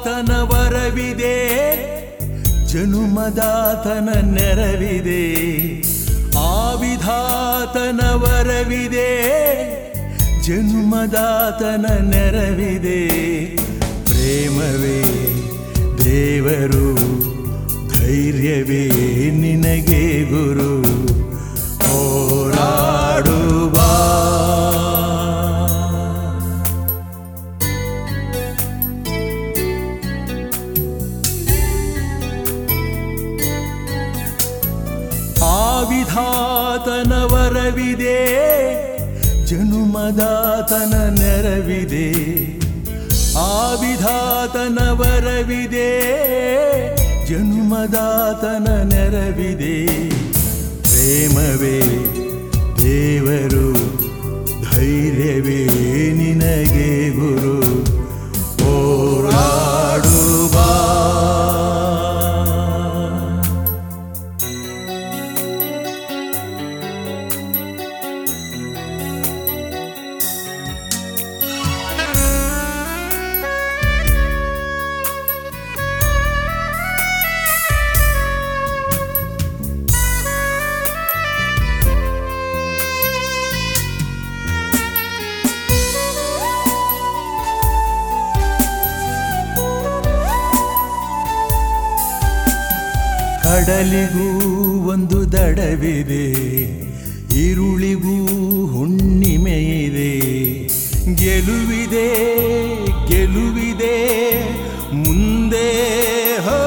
ವಿಧಾತನ ವರವಿದೆ, ಜನುಮದಾತನ ನೆರವಿದೆ. ಆ ವಿಧಾತನ ವರವಿದೆ, ಜನುಮದಾತನ ನೆರವಿದೆ. ಪ್ರೇಮವೇ ದೇವರು, ಧೈರ್ಯವೇ ನಿನಗೆ ಗುರು. ಹೋರಾಡುವ ಆ ವಿಧಾತನ ವರವಿದೆ, ಜನುಮದಾತನ ನೆರವಿದೆ. ಆ ವಿಧಾತನ ವರವಿದೆ, ಜನುಮದಾತನ ನೆರವಿದೆ. ಪ್ರೇಮವೇ ದೇವರು, ಧೈರ್ಯವೇ ನಿನಗೆ ಗುರು. ಹೋರಾಡುವ ಕಡಲಿಗೂ ಒಂದು ದಡವಿದೆ, ಈರುಳಿಗೂ ಹುಣ್ಣಿಮೆಯಿದೆ. ಗೆಲುವಿದೆ ಗೆಲುವಿದೆ ಮುಂದೆ. ಹೋ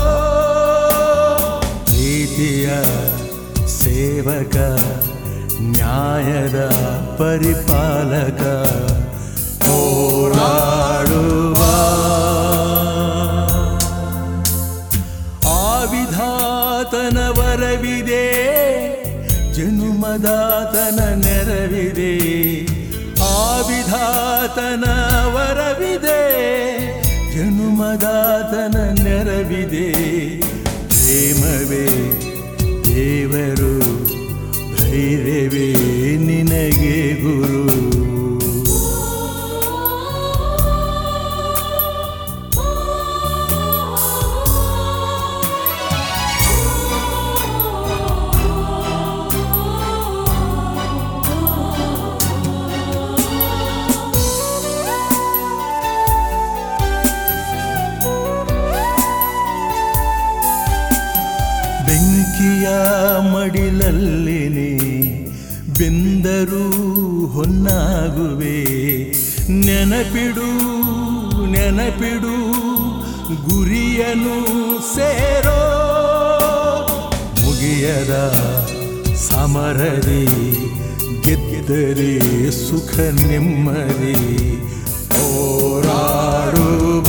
ಪ್ರೀತಿಯ ಸೇವಕ, ನ್ಯಾಯದ ಪರಿಪಾಲಕ. ಹೋರಾಡುವ ವಿಧಾತನ ವರವಿದೆ, ಜನುಮದಾತನ ನೆರವಿದೆ. ಆ ವಿಧಾತನ ವರವಿದೆ, ಜನುಮದಾತನ ನೆರವಿದೆ. ಪ್ರೇಮವೇ ದೇವರು, ಧೈರ್ಯವೇ ನಿನಗೆ ಗುರು. ಬೆಂಕಿಯ ಮಡಿಲಲ್ಲಿನಿ ಬೆಂದರೂ ಹೊನ್ನಾಗುವೆ. ನೆನಪಿಡು ನೆನಪಿಡು ಗುರಿಯನು ಸೇರೋ. ಮುಗಿಯದ ಸಮರದಿ ಗೆದ್ದರೆ ಸುಖ ನೆಮ್ಮದಿ. ಹೋರಾಡುವ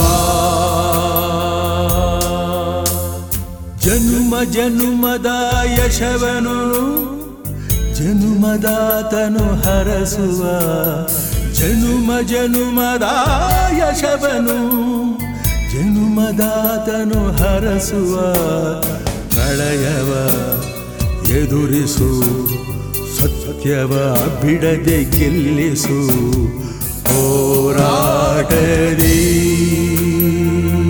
ಜನುಮ ಜನುಮದ ಯಶವನು, ಜನುಮದಾತನು ಹರಸುವ. ಜನುಮ ಜನುಮದ ಯಶವನು, ಜನುಮದಾತನು ಹರಸುವ. ಪ್ರಳಯವ ಎದುರಿಸು, ಸತ್ಯವ ಬಿಡದೆ ಗೆಲ್ಲಿಸು. ಹೋರಾಟದಿ